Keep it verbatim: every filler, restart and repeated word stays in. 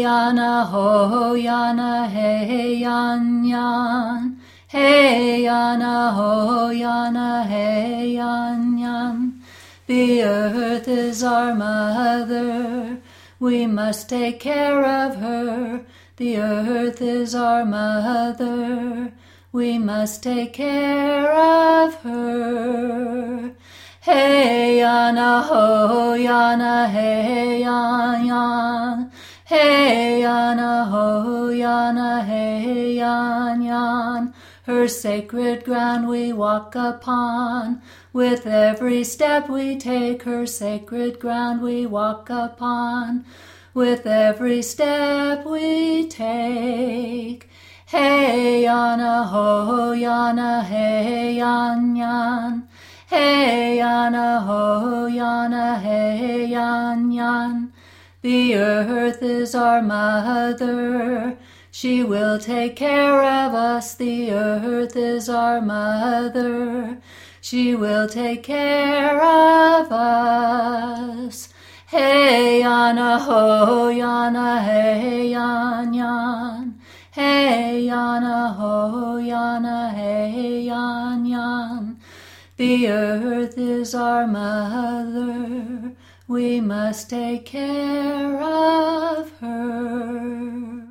yana ho yana hey yan yan. Hey yana ho yana hey yan yan. The earth is our mother, we must take care of her. The earth is our mother, we must take care of her. Hey yana ho yana hey yan yan. Hey yana ho yana hey yan yan. Her sacred ground we walk upon, with every step we take. Her sacred ground we walk upon, with every step we take. Hey yana ho yana hey yan yan. Hey yana ho yana hey yan yan. The earth is our mother, she will take care of us. The earth is our mother, she will take care of us. Hey yana ho yana hey yan yan. Hey yana ho yana hey yan yan. The earth is our mother, we must take care of her.